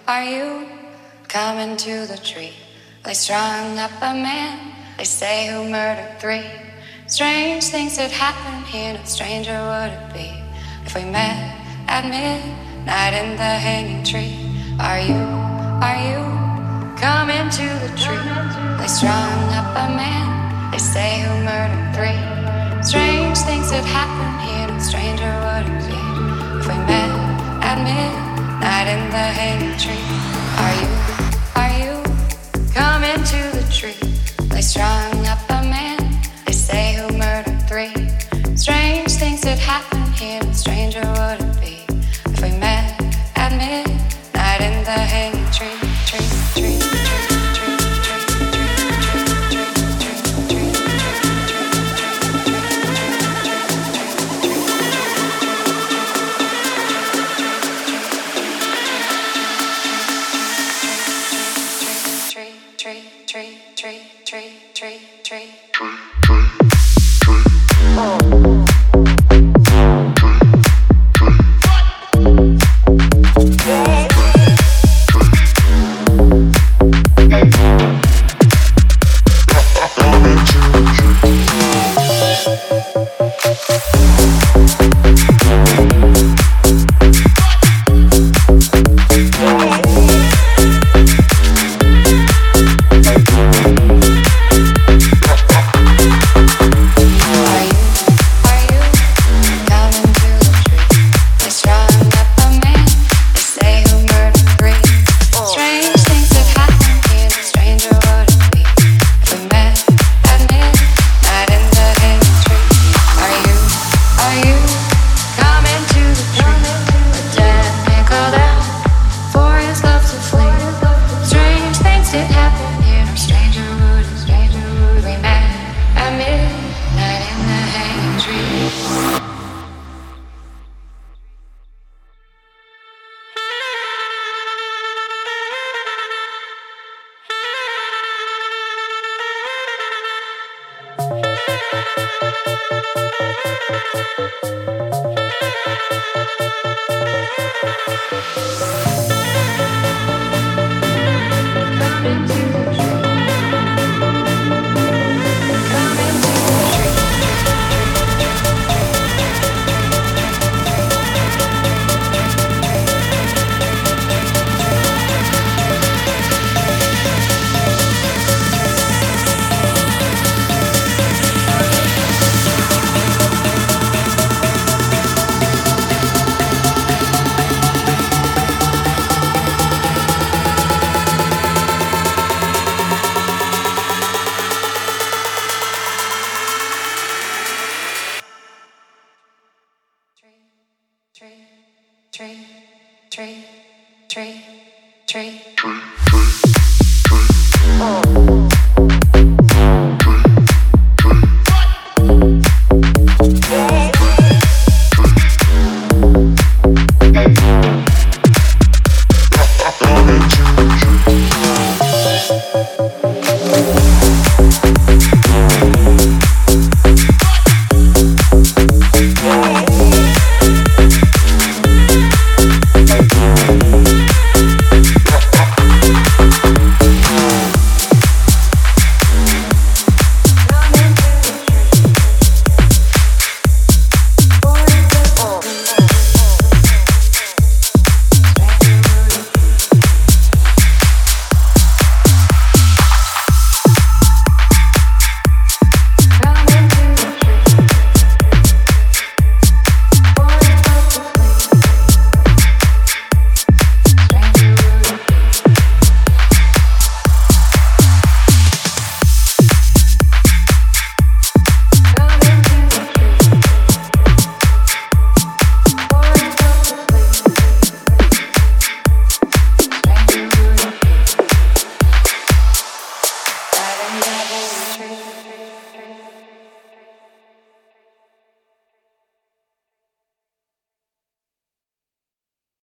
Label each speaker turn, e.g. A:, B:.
A: Are you coming to the tree? They strung up a man, they say, who murdered three. Strange things that happen here, no stranger would it be if we met at midnight in the hanging tree. Are you coming to the tree? They strung up a man, they say, who murdered three. Strange things that happen here, no stranger would it be if we met at midnight in the hanging tree. Are you coming to the tree? They strung up a man, they say, who murdered three. Strange things that happen here, no stranger would it be if we met at midnight in the hanging tree. Tree.